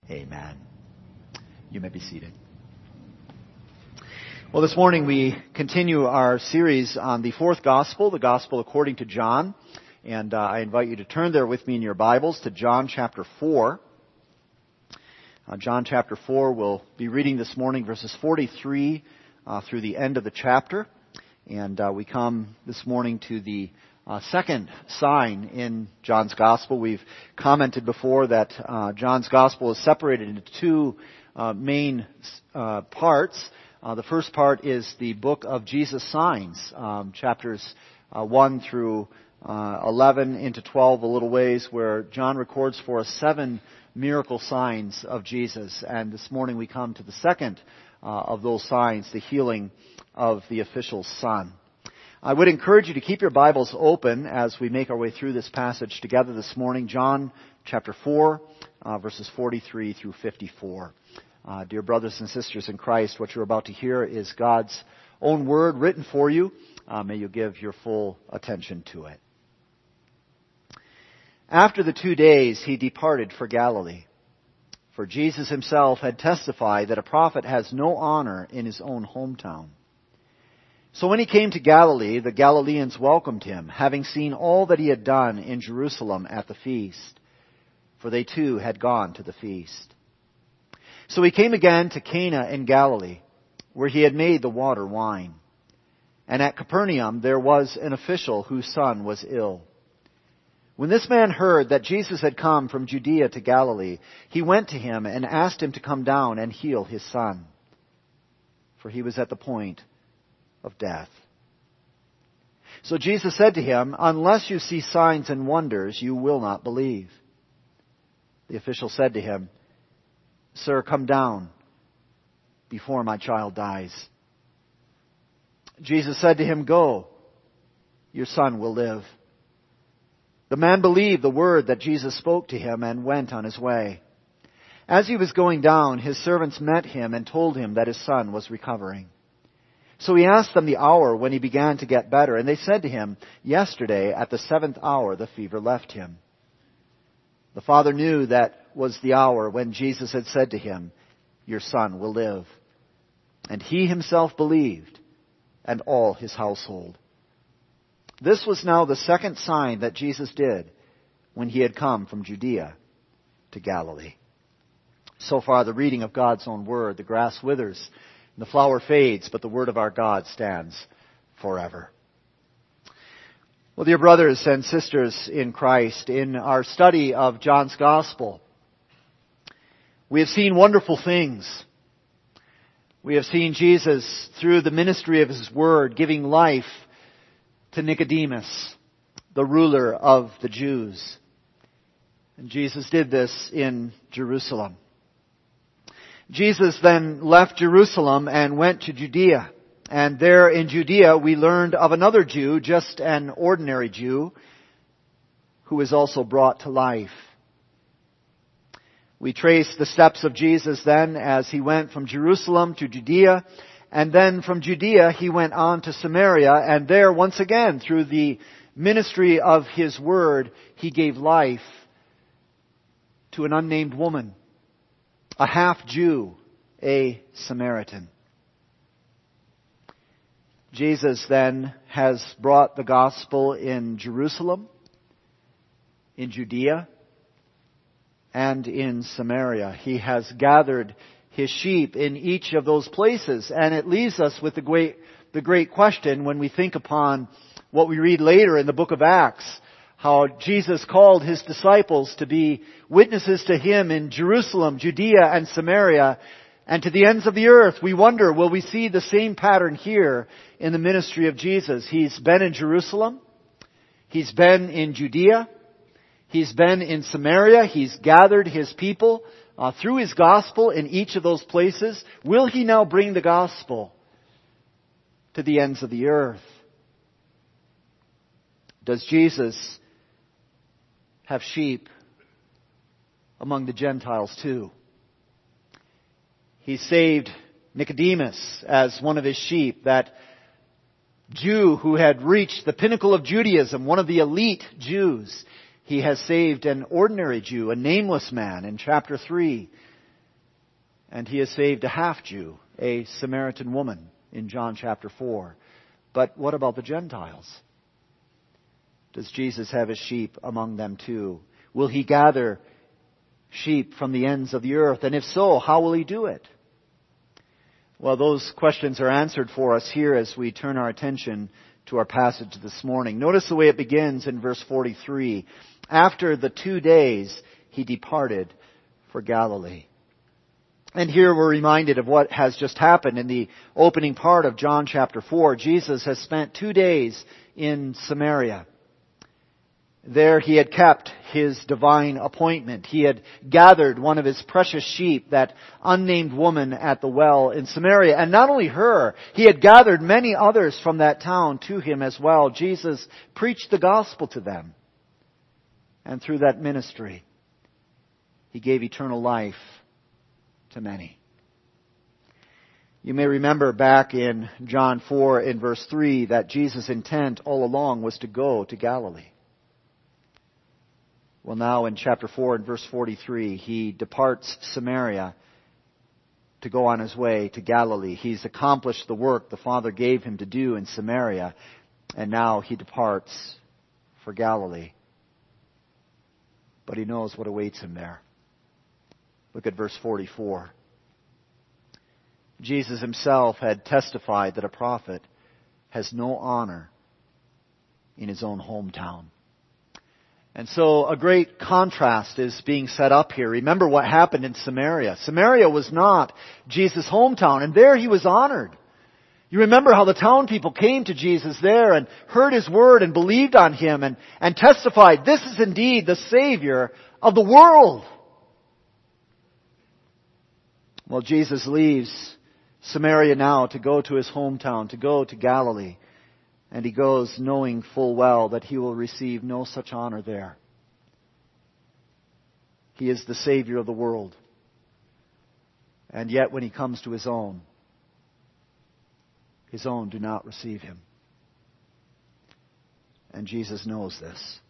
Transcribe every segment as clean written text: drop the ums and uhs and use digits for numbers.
Amen. You may be seated. Well, this morning we continue our series on the fourth gospel, the gospel according to John. And I invite you to turn there with me in your Bibles to John chapter 4. John chapter 4, we'll be reading this morning verses 43 through the end of the chapter. And we come this morning to the second sign in John's Gospel. We've commented before that John's Gospel is separated into two main parts. The first part is the book of Jesus' signs, chapters 1 through 11 into 12 a little ways, where John records for us 7 miracle signs of Jesus. And this morning we come to the second of those signs, the healing of the official's son. I would encourage you to keep your Bibles open as we make our way through this passage together this morning. John chapter 4, verses 43 through 54. Dear brothers and sisters in Christ, what you're about to hear is God's own word written for you. May you give your full attention to it. After the 2 days, he departed for Galilee. For Jesus himself had testified that a prophet has no honor in his own hometown. So when he came to Galilee, the Galileans welcomed him, having seen all that he had done in Jerusalem at the feast, for they too had gone to the feast. So he came again to Cana in Galilee, where he had made the water wine. And at Capernaum there was an official whose son was ill. When this man heard that Jesus had come from Judea to Galilee, he went to him and asked him to come down and heal his son, for he was at the point of death. So Jesus said to him, "Unless you see signs and wonders, you will not believe." The official said to him, "Sir, come down before my child dies." Jesus said to him, "Go, your son will live." The man believed the word that Jesus spoke to him and went on his way. As he was going down, his servants met him and told him that his son was recovering. So he asked them the hour when he began to get better, and they said to him, "Yesterday at the 7th hour the fever left him." The father knew that was the hour when Jesus had said to him, "Your son will live." And he himself believed, and all his household. This was now the second sign that Jesus did when he had come from Judea to Galilee. So far, the reading of God's own word. The grass withers, and the flower fades, but the word of our God stands forever. Well, dear brothers and sisters in Christ, in our study of John's Gospel, we have seen wonderful things. We have seen Jesus, through the ministry of his word, giving life to Nicodemus, the ruler of the Jews. And Jesus did this in Jerusalem. Jesus then left Jerusalem and went to Judea. And there in Judea we learned of another Jew, just an ordinary Jew, who was also brought to life. We trace the steps of Jesus then as he went from Jerusalem to Judea, and then from Judea he went on to Samaria, and there once again through the ministry of his word he gave life to an unnamed woman, a half-Jew, a Samaritan. Jesus then has brought the gospel in Jerusalem, in Judea, and in Samaria. He has gathered his sheep in each of those places, and it leaves us with the great question when we think upon what we read later in the book of Acts, how Jesus called his disciples to be witnesses to him in Jerusalem, Judea, and Samaria, and to the ends of the earth. We wonder, will we see the same pattern here in the ministry of Jesus? He's been in Jerusalem. He's been in Judea. He's been in Samaria. He's gathered his people through his gospel in each of those places. Will he now bring the gospel to the ends of the earth? Does Jesus have sheep among the Gentiles too? He saved Nicodemus as one of his sheep, that Jew who had reached the pinnacle of Judaism, one of the elite Jews. He has saved an ordinary Jew, a nameless man, in chapter 3 And he has saved a half-Jew, a Samaritan woman, in John chapter 4. But what about the Gentiles? Does Jesus have his sheep among them too? Will he gather sheep from the ends of the earth? And if so, how will he do it? Well, those questions are answered for us here as we turn our attention to our passage this morning. Notice the way it begins in verse 43. After the 2 days, he departed for Galilee. And here we're reminded of what has just happened in the opening part of John chapter 4. Jesus has spent 2 days in Samaria. There he had kept his divine appointment. He had gathered one of his precious sheep, that unnamed woman at the well in Samaria. And not only her, he had gathered many others from that town to him as well. Jesus preached the gospel to them. And through that ministry, he gave eternal life to many. You may remember back in John 4 in verse 3 that Jesus' intent all along was to go to Galilee. Well, now in chapter 4 and verse 43, he departs Samaria to go on his way to Galilee. He's accomplished the work the Father gave him to do in Samaria, and now he departs for Galilee. But he knows what awaits him there. Look at verse 44. Jesus himself had testified that a prophet has no honor in his own hometown. And so a great contrast is being set up here. Remember what happened in Samaria. Samaria was not Jesus' hometown, and there he was honored. You remember how the town people came to Jesus there and heard his word and believed on him and testified, this is indeed the Savior of the world. Well, Jesus leaves Samaria now to go to his hometown, to go to Galilee. And he goes knowing full well that he will receive no such honor there. He is the Savior of the world. And yet when he comes to his own do not receive him. And Jesus knows this.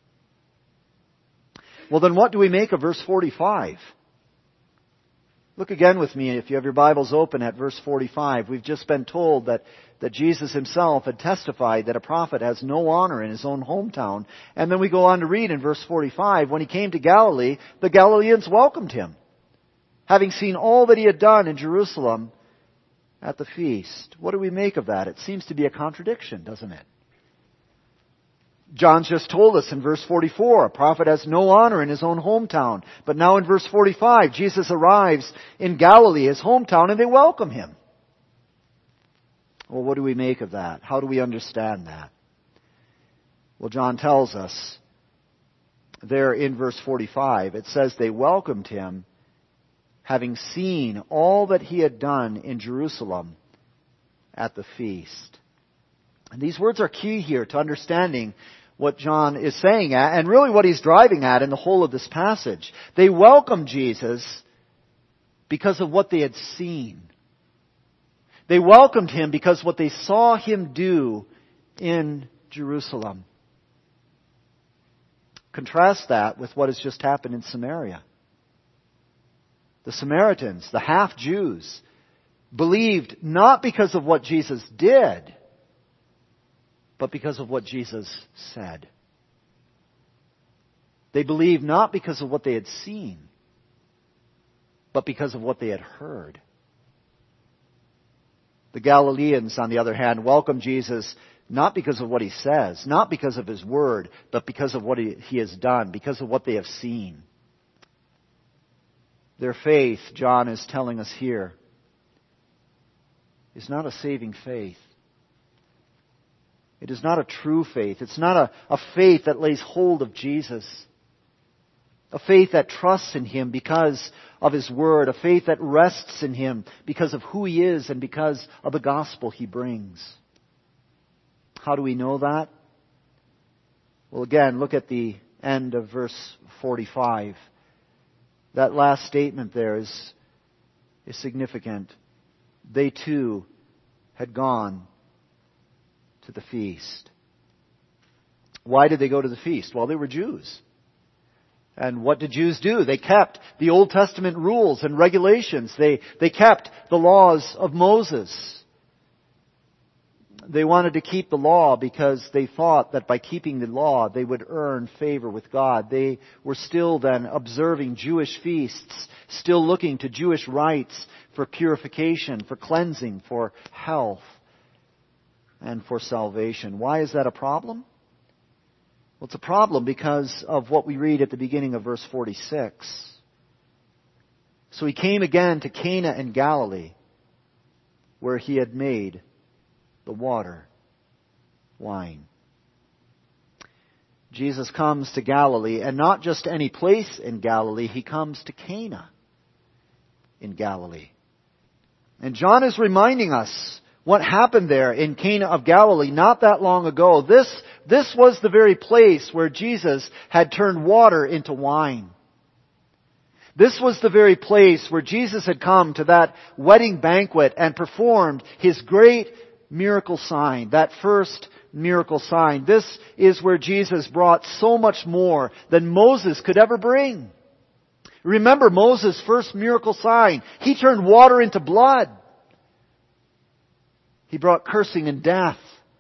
Well, then what do we make of verse 45? Look again with me, if you have your Bibles open, at verse 45. We've just been told that Jesus himself had testified that a prophet has no honor in his own hometown. And then we go on to read in verse 45, when he came to Galilee, the Galileans welcomed him, having seen all that he had done in Jerusalem at the feast. What do we make of that? It seems to be a contradiction, doesn't it? John's just told us in verse 44, a prophet has no honor in his own hometown. But now in verse 45, Jesus arrives in Galilee, his hometown, and they welcome him. Well, what do we make of that? How do we understand that? Well, John tells us there in verse 45, it says they welcomed him, having seen all that he had done in Jerusalem at the feast. And these words are key here to understanding what John is saying at, and really what he's driving at in the whole of this passage. They welcomed Jesus because of what they had seen. They welcomed him because what they saw him do in Jerusalem. Contrast that with what has just happened in Samaria. The Samaritans, the half-Jews, believed not because of what Jesus did, but because of what Jesus said. They believed not because of what they had seen, but because of what they had heard. The Galileans, on the other hand, welcomed Jesus not because of what he says, not because of his word, but because of what he has done, because of what they have seen. Their faith, John is telling us here, is not a saving faith. It is not a true faith. It's not a faith that lays hold of Jesus. A faith that trusts in him because of his word. A faith that rests in him because of who he is and because of the gospel he brings. How do we know that? Well, again, look at the end of verse 45. That last statement there is significant. They too had gone to the feast. Why did they go to the feast? Well, they were Jews. And what did Jews do? They kept the Old Testament rules and regulations. They kept the laws of Moses. They wanted to keep the law because they thought that by keeping the law, they would earn favor with God. They were still then observing Jewish feasts, still looking to Jewish rites for purification, for cleansing, for health, and for salvation. Why is that a problem? Well, it's a problem because of what we read at the beginning of verse 46. So he came again to Cana in Galilee, where he had made the water wine. Jesus comes to Galilee, and not just any place in Galilee, he comes to Cana in Galilee. And John is reminding us what happened there in Cana of Galilee not that long ago. This was the very place where Jesus had turned water into wine. This was the very place where Jesus had come to that wedding banquet and performed his great miracle sign, that first miracle sign. This is where Jesus brought so much more than Moses could ever bring. Remember Moses' first miracle sign. He turned water into blood. He brought cursing and death.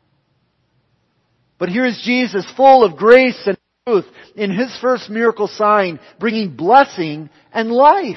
But here is Jesus, full of grace and truth, in his first miracle sign, bringing blessing and life.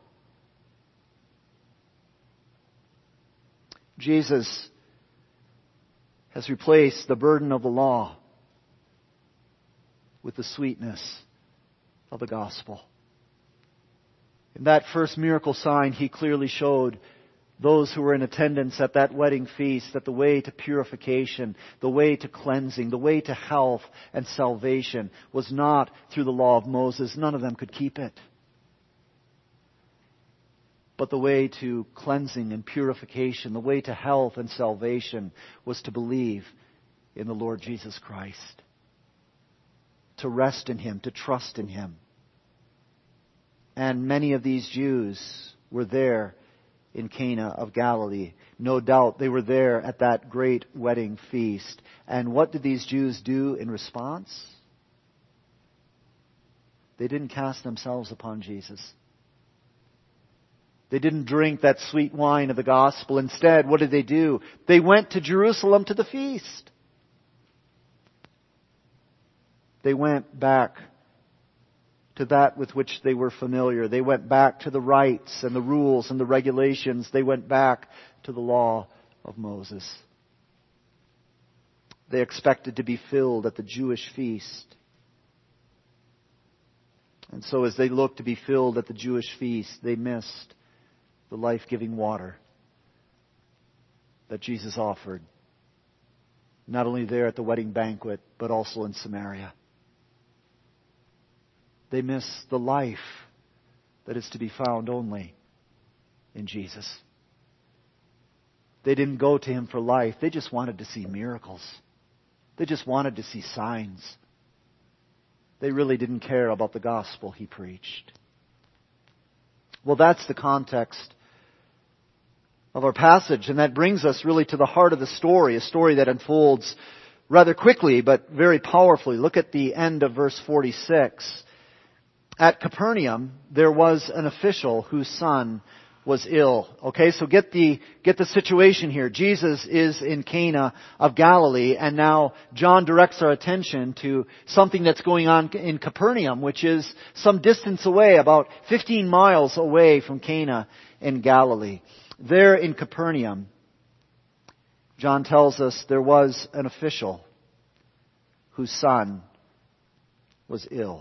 Jesus has replaced the burden of the law with the sweetness of the gospel. In that first miracle sign, he clearly showed those who were in attendance at that wedding feast that the way to purification, the way to cleansing, the way to health and salvation was not through the law of Moses. None of them could keep it. But the way to cleansing and purification, the way to health and salvation was to believe in the Lord Jesus Christ. To rest in Him, to trust in Him. And many of these Jews were there in Cana of Galilee. No doubt they were there at that great wedding feast. And what did these Jews do in response? They didn't cast themselves upon Jesus. They didn't drink that sweet wine of the gospel. Instead, what did they do? They went to Jerusalem to the feast. They went back to that with which they were familiar. They went back to the rites and the rules and the regulations. They went back to the law of Moses. They expected to be filled at the Jewish feast. And so as they looked to be filled at the Jewish feast, they missed the life-giving water that Jesus offered, not only there at the wedding banquet, but also in Samaria. They miss the life that is to be found only in Jesus. They didn't go to Him for life. They just wanted to see miracles. They just wanted to see signs. They really didn't care about the gospel He preached. Well, that's the context of our passage, and that brings us really to the heart of the story, a story that unfolds rather quickly but very powerfully. Look at the end of verse 46. At Capernaum, there was an official whose son was ill. Okay, so get the situation here. Jesus is in Cana of Galilee, and now John directs our attention to something that's going on in Capernaum, which is some distance away, about 15 miles away from Cana in Galilee. There in Capernaum, John tells us there was an official whose son was ill.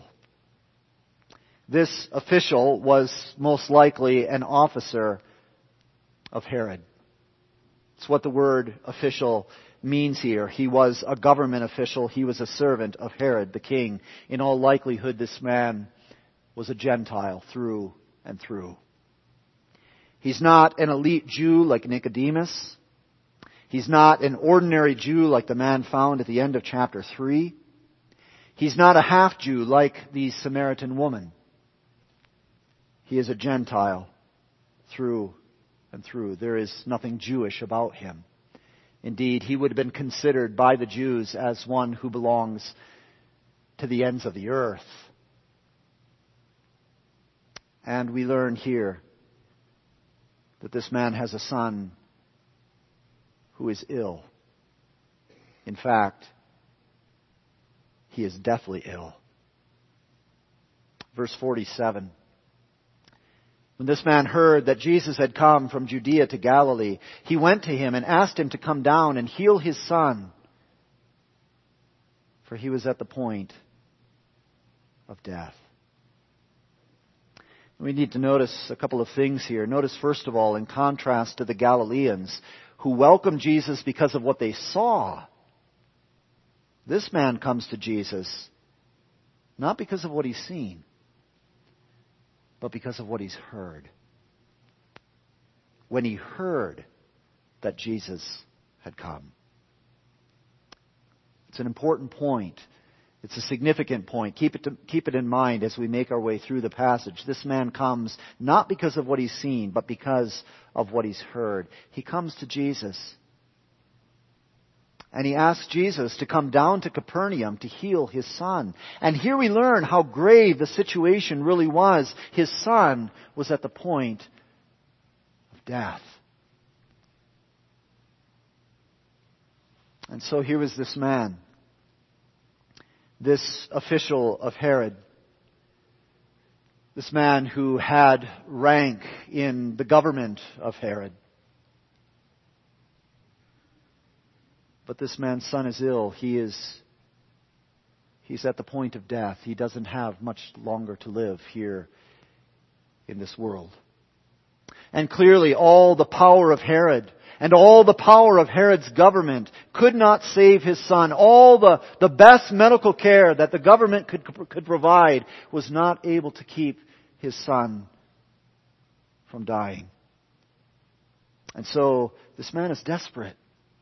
This official was most likely an officer of Herod. It's what the word official means here. He was a government official. He was a servant of Herod, the king. In all likelihood, this man was a Gentile through and through. He's not an elite Jew like Nicodemus. He's not an ordinary Jew like the man found at the end of chapter 3. He's not a half-Jew like the Samaritan woman. He is a Gentile through and through. There is nothing Jewish about him. Indeed, he would have been considered by the Jews as one who belongs to the ends of the earth. And we learn here that this man has a son who is ill. In fact, he is deathly ill. Verse 47. When this man heard that Jesus had come from Judea to Galilee, he went to him and asked him to come down and heal his son, for he was at the point of death. We need to notice a couple of things here. Notice, first of all, in contrast to the Galileans who welcomed Jesus because of what they saw, this man comes to Jesus not because of what he's seen, but because of what he's heard. When he heard that Jesus had come. It's an important point. It's a significant point. Keep it in mind as we make our way through the passage. This man comes not because of what he's seen, but because of what he's heard. He comes to Jesus. And he asks Jesus to come down to Capernaum to heal his son. And here we learn how grave the situation really was. His son was at the point of death. And so here was this man, this official of Herod, this man who had rank in the government of Herod. But this man's son is ill. He's at the point of death. He doesn't have much longer to live here in this world. And clearly all the power of Herod and all the power of Herod's government could not save his son. All the best medical care that the government could provide was not able to keep his son from dying. And so this man is desperate.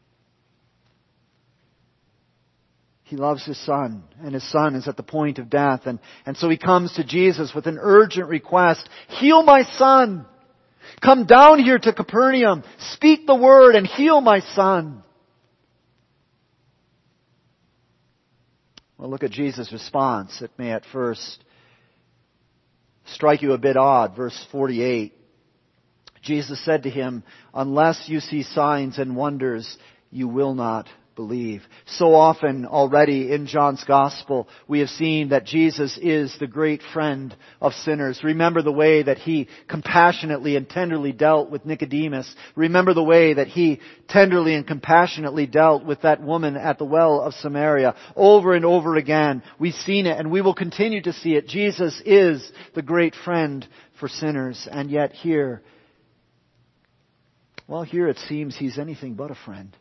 He loves his son, and his son is at the point of death. And so he comes to Jesus with an urgent request. Heal my son! Come down here to Capernaum. Speak the word and heal my son. Well, look at Jesus' response. It may at first strike you a bit odd. Verse 48. Jesus said to him, unless you see signs and wonders, you will not believe. So often already in John's Gospel, we have seen that Jesus is the great friend of sinners. Remember the way that He compassionately and tenderly dealt with Nicodemus. Remember the way that He tenderly and compassionately dealt with that woman at the well of Samaria. Over and over again, we've seen it and we will continue to see it. Jesus is the great friend for sinners. And yet here it seems He's anything but a friend.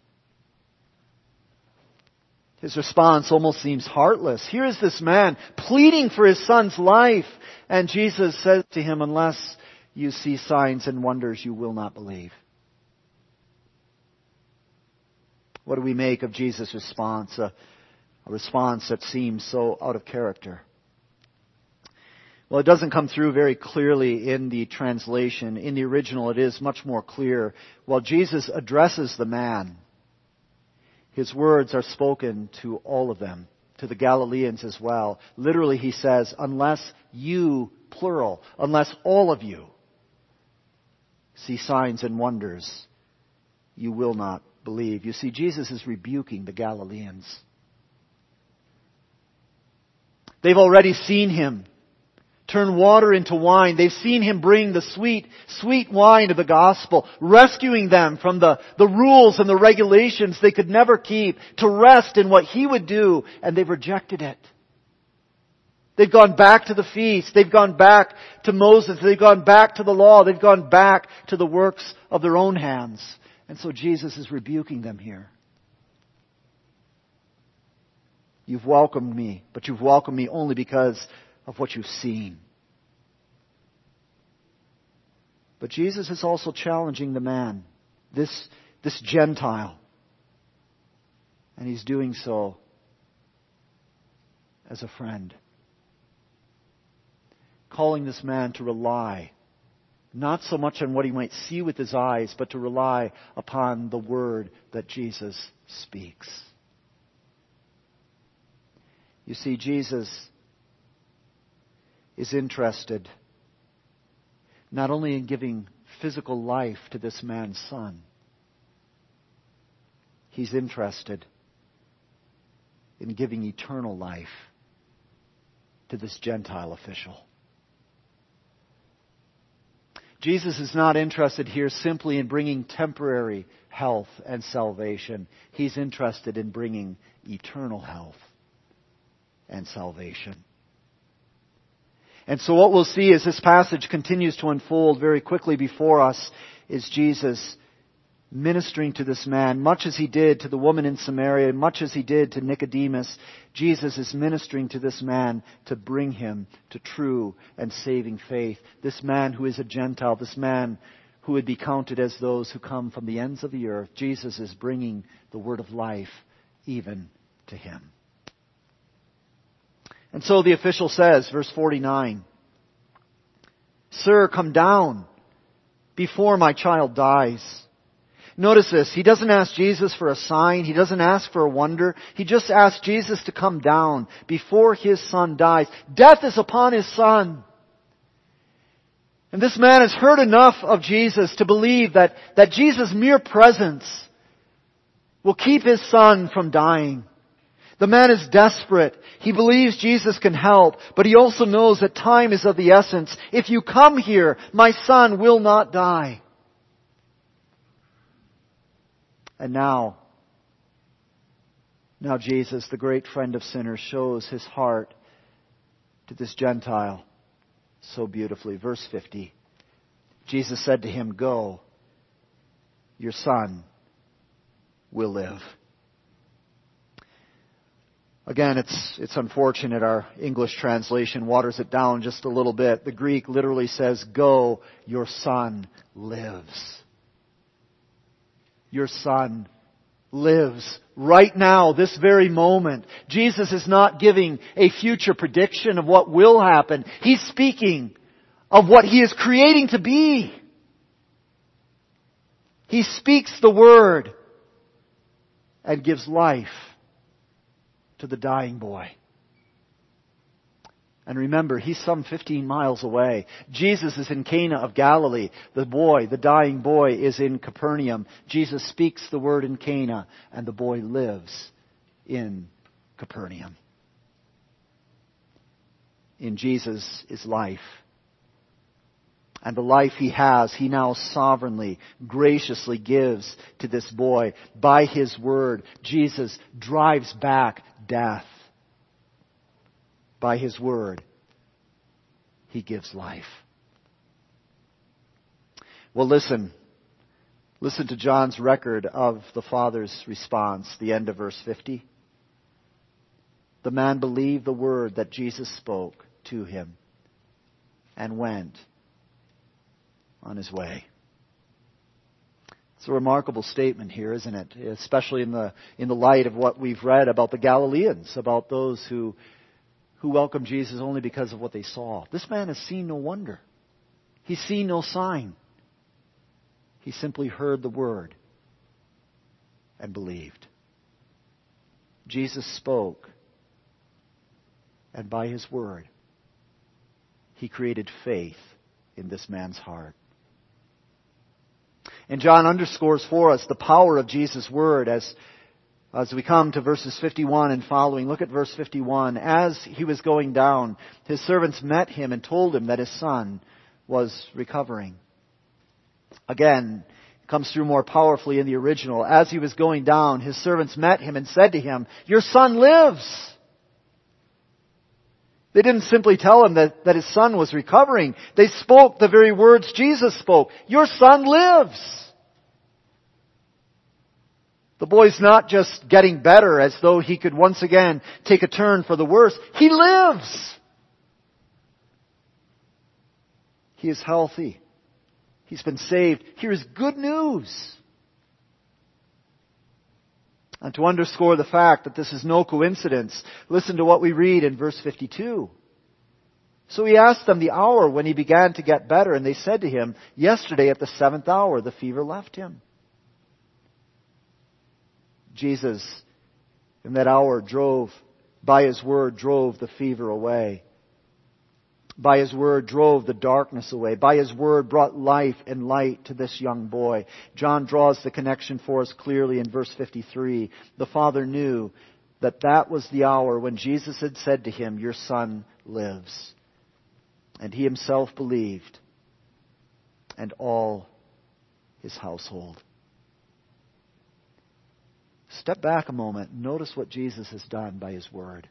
His response almost seems heartless. Here is this man pleading for his son's life. And Jesus says to him, unless you see signs and wonders, you will not believe. What do we make of Jesus' response? A response that seems so out of character. Well, it doesn't come through very clearly in the translation. In the original, it is much more clear. While Jesus addresses the man, His words are spoken to all of them, to the Galileans as well. Literally, He says, unless you, plural, unless all of you see signs and wonders, you will not believe. You see, Jesus is rebuking the Galileans. They've already seen Him turn water into wine. They've seen Him bring the sweet, sweet wine of the gospel, rescuing them from the rules and the regulations they could never keep, to rest in what He would do, and they've rejected it. They've gone back to the feast. They've gone back to Moses. They've gone back to the law. They've gone back to the works of their own hands. And so Jesus is rebuking them here. You've welcomed me, but you've welcomed me only because of what you've seen. But Jesus is also challenging the man, this Gentile. And He's doing so as a friend. Calling this man to rely, not so much on what he might see with his eyes, but to rely upon the word that Jesus speaks. You see, Jesus is interested not only in giving physical life to this man's son, He's interested in giving eternal life to this Gentile official. Jesus is not interested here simply in bringing temporary health and salvation. He's interested in bringing eternal health and salvation. And so what we'll see as this passage continues to unfold very quickly before us is Jesus ministering to this man, much as He did to the woman in Samaria, much as He did to Nicodemus. Jesus is ministering to this man to bring him to true and saving faith. This man who is a Gentile, this man who would be counted as those who come from the ends of the earth. Jesus is bringing the word of life even to him. And so the official says, verse 49, "Sir, come down before my child dies." Notice this. He doesn't ask Jesus for a sign. He doesn't ask for a wonder. He just asks Jesus to come down before his son dies. Death is upon his son. And this man has heard enough of Jesus to believe that Jesus' mere presence will keep his son from dying. The man is desperate. He believes Jesus can help, but he also knows that time is of the essence. If you come here, my son will not die. And now Jesus, the great friend of sinners, shows His heart to this Gentile so beautifully. Verse 50, Jesus said to him, "Go, your son will live." Again, it's unfortunate our English translation waters it down just a little bit. The Greek literally says, "Go, your son lives." Your son lives right now, this very moment. Jesus is not giving a future prediction of what will happen. He's speaking of what He is creating to be. He speaks the word and gives life to the dying boy. And remember, he's some 15 miles away. Jesus is in Cana of Galilee. The dying boy, is in Capernaum. Jesus speaks the word in Cana, and the boy lives in Capernaum. In Jesus is life. And the life He has, He now sovereignly, graciously gives to this boy. By His word, Jesus drives back death. By His word, He gives life. Well, listen to John's record of the Father's response, the end of verse 50. The man believed the word that Jesus spoke to him and went on his way. It's a remarkable statement here, isn't it? Especially in the light of what we've read about the Galileans, about those who welcomed Jesus only because of what they saw. This man has seen no wonder. He's seen no sign. He simply heard the word and believed. Jesus spoke, and by His word, He created faith in this man's heart. And John underscores for us the power of Jesus' word as we come to verses 51 and following. Look at verse 51. As he was going down, his servants met him and told him that his son was recovering. Again, it comes through more powerfully in the original. As he was going down, his servants met him and said to him, "Your son lives." They didn't simply tell him that his son was recovering. They spoke the very words Jesus spoke. "Your son lives." The boy's not just getting better as though he could once again take a turn for the worse. He lives. He is healthy. He's been saved. Here is good news. And to underscore the fact that this is no coincidence, listen to what we read in verse 52. So he asked them the hour when he began to get better, and they said to him, "Yesterday at the 7th hour the fever left him." Jesus, in that hour, by His word, drove the fever away. by His Word drove the darkness away. By His Word brought life and light to this young boy. John draws the connection for us clearly in verse 53. The Father knew that that was the hour when Jesus had said to him, "Your son lives." And He Himself believed, and all His household. Step back a moment. Notice what Jesus has done by His Word.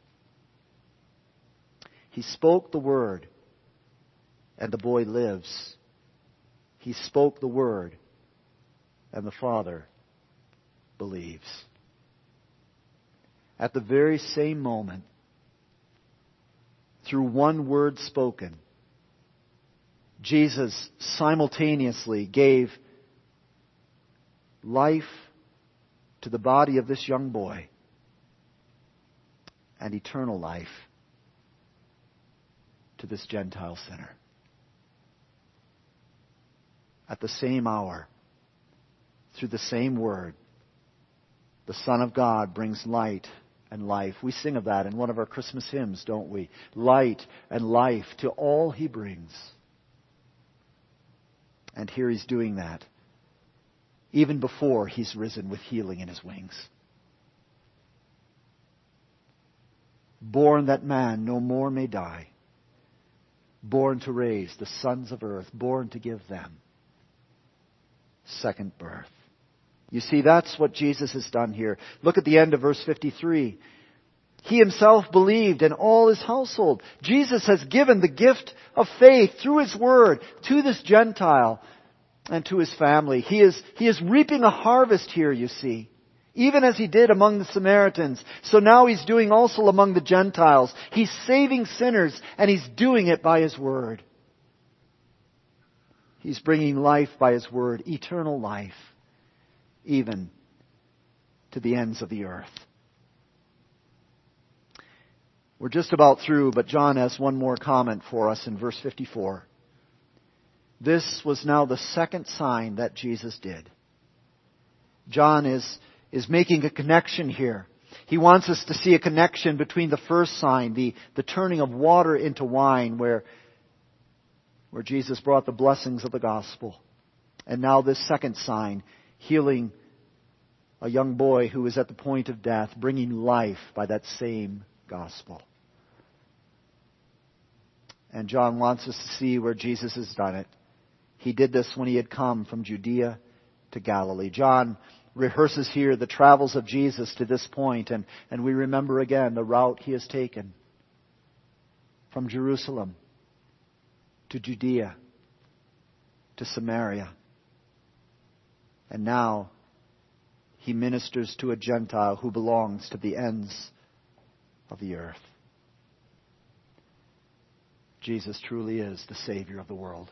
He spoke the Word, and the boy lives. He spoke the Word, and the Father believes. At the very same moment, through one word spoken, Jesus simultaneously gave life to the body of this young boy and eternal life to this Gentile sinner. At the same hour, through the same word, the Son of God brings light and life. We sing of that in one of our Christmas hymns, don't we? Light and life to all He brings. And here He's doing that, even before He's risen with healing in His wings. Born that man no more may die. Born to raise the sons of earth. Born to give them second birth. You see, that's what Jesus has done here. Look at the end of verse 53. He Himself believed, and all His household. Jesus has given the gift of faith through His Word to this Gentile and to his family. He is reaping a harvest here, you see. Even as He did among the Samaritans. So now He's doing also among the Gentiles. He's saving sinners, and He's doing it by His Word. He's bringing life by His Word, eternal life, even to the ends of the earth. We're just about through, but John has one more comment for us in verse 54. This was now the second sign that Jesus did. John is making a connection here. He wants us to see a connection between the first sign, the turning of water into wine, where Jesus brought the blessings of the gospel. And now this second sign, healing a young boy who is at the point of death, bringing life by that same gospel. And John wants us to see where Jesus has done it. He did this when He had come from Judea to Galilee. John rehearses here the travels of Jesus to this point, and we remember again the route He has taken from Jerusalem to Judea to Samaria. And now He ministers to a Gentile who belongs to the ends of the earth. Jesus truly is the Savior of the world.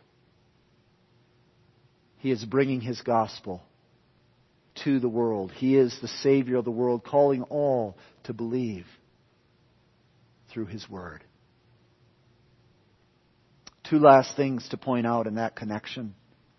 He is bringing His gospel to the world. He is the Savior of the world, calling all to believe through His Word. Two last things to point out in that connection.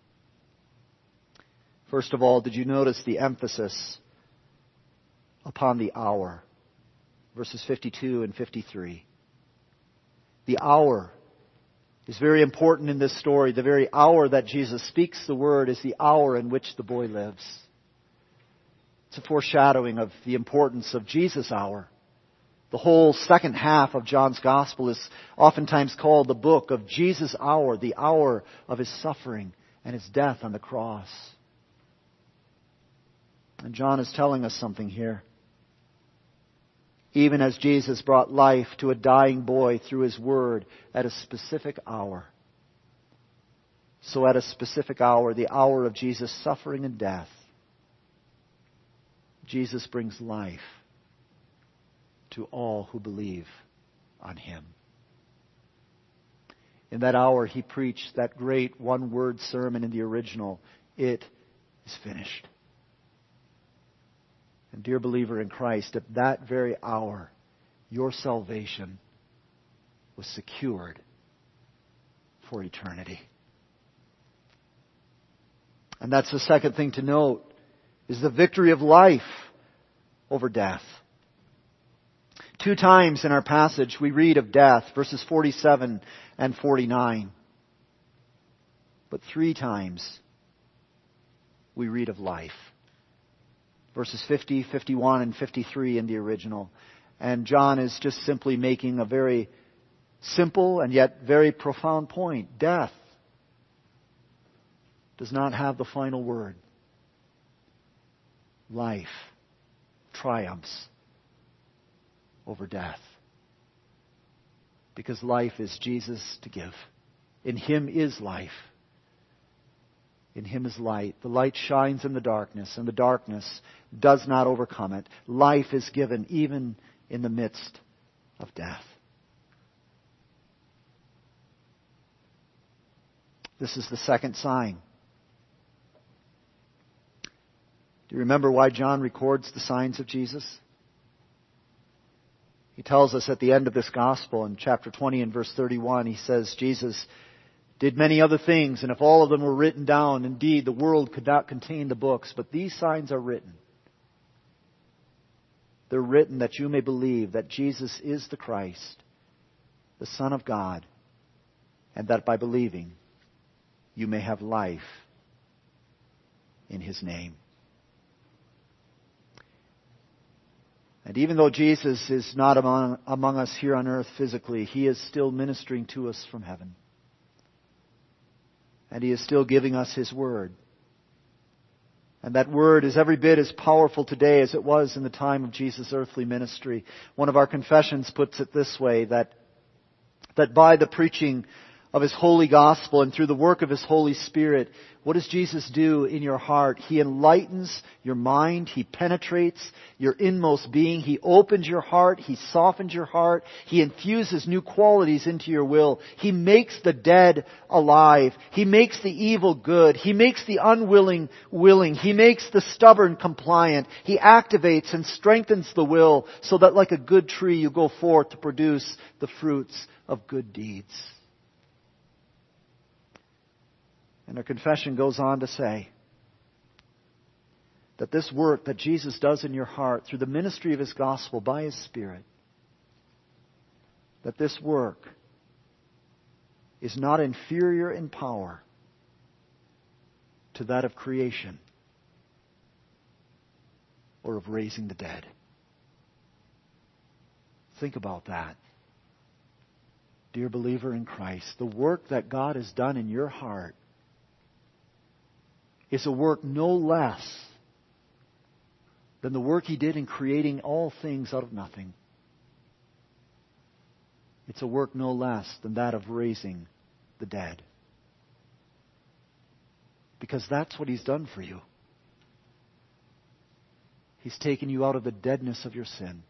First of all, did you notice the emphasis upon the hour? Verses 52 and 53. The hour is very important in this story. The very hour that Jesus speaks the word is the hour in which the boy lives. It's a foreshadowing of the importance of Jesus' hour. The whole second half of John's Gospel is oftentimes called the book of Jesus' hour, the hour of His suffering and His death on the cross. And John is telling us something here. Even as Jesus brought life to a dying boy through His Word at a specific hour, so at a specific hour, the hour of Jesus' suffering and death, Jesus brings life to all who believe on Him. In that hour, He preached that great one-word sermon in the original, "It is finished." And dear believer in Christ, at that very hour, your salvation was secured for eternity. And that's the second thing to note, is the victory of life over death. 2 times in our passage we read of death, verses 47 and 49. But 3 times we read of life. Verses 50, 51, and 53 in the original. And John is just simply making a very simple and yet very profound point. Death does not have the final word. Life triumphs over death. Because life is Jesus to give. In Him is life. In Him is light. The light shines in the darkness, and the darkness does not overcome it. Life is given even in the midst of death. This is the second sign. Do you remember why John records the signs of Jesus? He tells us at the end of this gospel in chapter 20 and verse 31, he says, Jesus did many other things, and if all of them were written down, indeed the world could not contain the books, but these signs are written. They're written that you may believe that Jesus is the Christ, the Son of God, and that by believing you may have life in His name. And even though Jesus is not among us here on earth physically, He is still ministering to us from heaven. And He is still giving us His Word. And that Word is every bit as powerful today as it was in the time of Jesus' earthly ministry. One of our confessions puts it this way, that by the preaching of His holy gospel and through the work of His Holy Spirit, what does Jesus do in your heart? He enlightens your mind. He penetrates your inmost being. He opens your heart. He softens your heart. He infuses new qualities into your will. He makes the dead alive. He makes the evil good. He makes the unwilling willing. He makes the stubborn compliant. He activates and strengthens the will so that like a good tree you go forth to produce the fruits of good deeds. And our confession goes on to say that this work that Jesus does in your heart through the ministry of His gospel by His Spirit, that this work is not inferior in power to that of creation or of raising the dead. Think about that. Dear believer in Christ, the work that God has done in your heart is a work no less than the work He did in creating all things out of nothing. It's a work no less than that of raising the dead. Because that's what He's done for you. He's taken you out of the deadness of your sin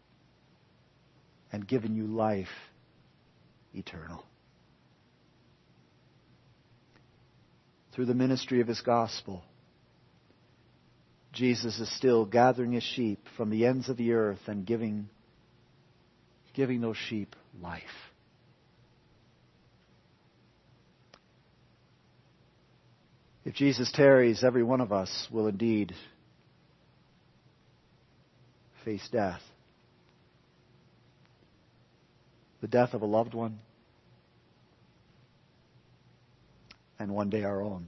and given you life eternal. Through the ministry of His gospel, Jesus is still gathering His sheep from the ends of the earth and giving those sheep life. If Jesus tarries, every one of us will indeed face death. The death of a loved one, and one day our own.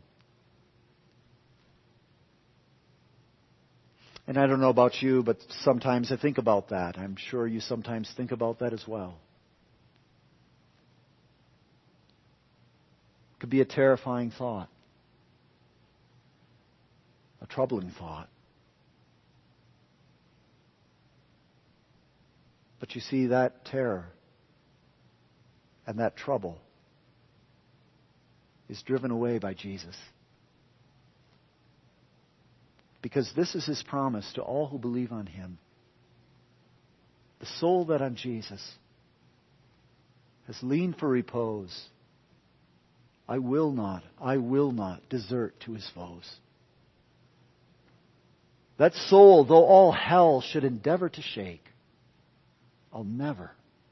And I don't know about you, but sometimes I think about that. I'm sure you sometimes think about that as well. It could be a terrifying thought, a troubling thought. But you see, that terror and that trouble is driven away by Jesus. Because this is His promise to all who believe on Him. The soul that on Jesus has leaned for repose, I will not desert to his foes. That soul, though all hell should endeavor to shake, I'll never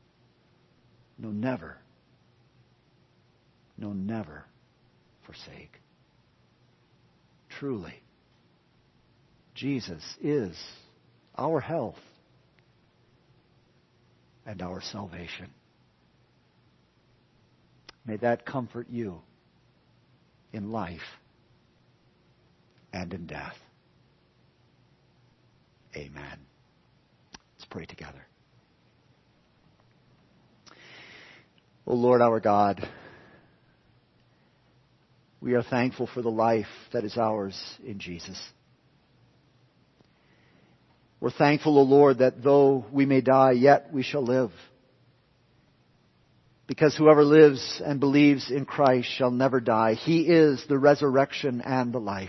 forsake. Truly, Jesus is our health. and our salvation. May that comfort you in life and in death. Amen. Let's pray together. O Lord our God, we are thankful for the life that is ours in Jesus. We're thankful, O Lord, that though we may die, yet we shall live. Because whoever lives and believes in Christ shall never die. He is the resurrection and the life.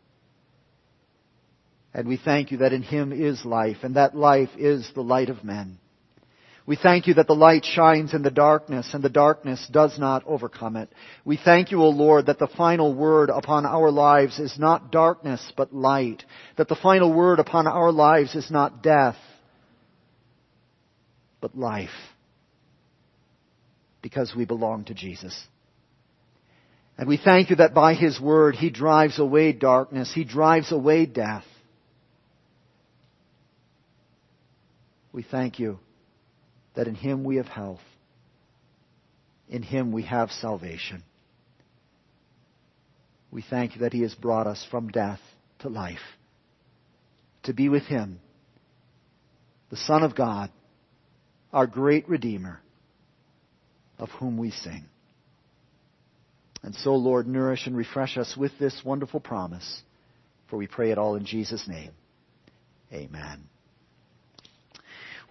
And we thank you that in Him is life, and that life is the light of men. We thank you that the light shines in the darkness, and the darkness does not overcome it. We thank you, O Lord, that the final word upon our lives is not darkness, but light. That the final word upon our lives is not death, but life. Because we belong to Jesus. And we thank you that by His word, He drives away darkness. He drives away death. We thank you that in Him we have health. In Him we have salvation. We thank you that He has brought us from death to life, to be with Him, the Son of God, our great Redeemer, of whom we sing. And so, Lord, nourish and refresh us with this wonderful promise, for we pray it all in Jesus' name. Amen.